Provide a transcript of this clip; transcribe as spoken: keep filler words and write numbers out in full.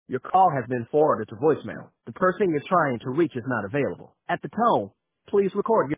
Your call has been forwarded to voicemail. The person you're trying to reach is not available. At the tone, please record your